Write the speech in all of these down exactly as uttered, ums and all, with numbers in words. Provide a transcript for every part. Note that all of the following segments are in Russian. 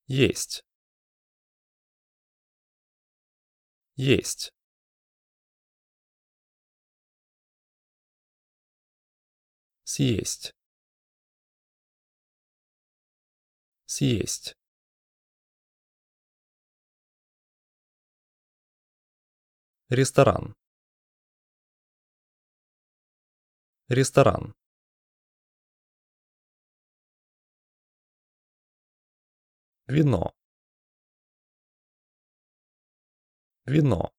Есть. Есть. Съесть. Съесть. Ресторан. Ресторан. Вино. Вино.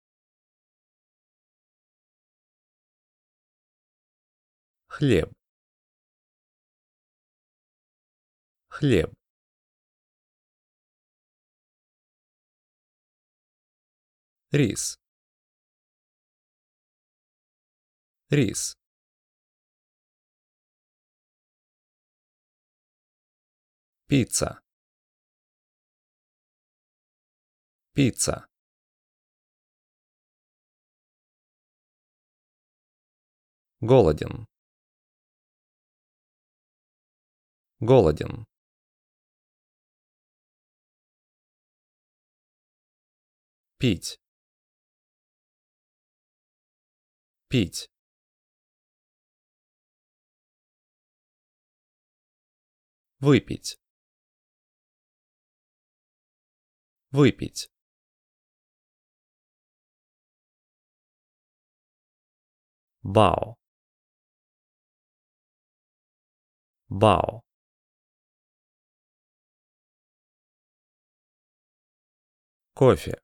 Хлеб. Хлеб. Рис. Рис. Пицца. Пицца. Голоден. Голоден. Пить. Пить. Выпить. Выпить. Бао. Бао. Кофе.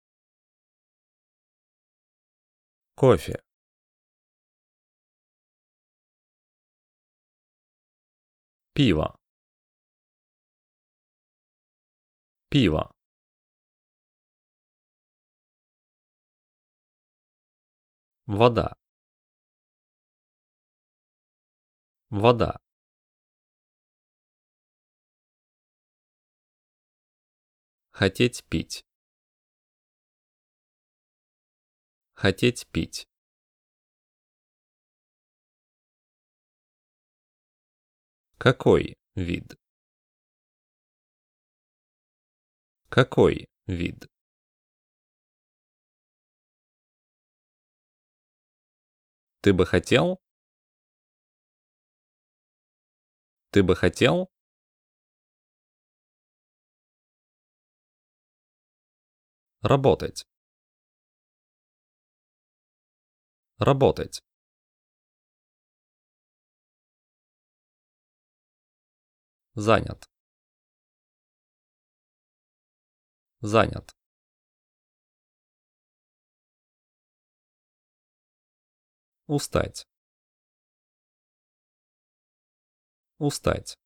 Кофе. Пиво. Пиво. Вода. Вода. Хотеть пить. Хотеть пить. Какой вид? Какой вид? Ты бы хотел? Ты бы хотел? Работать. Работать. Занят. Занят. Устать. Устать.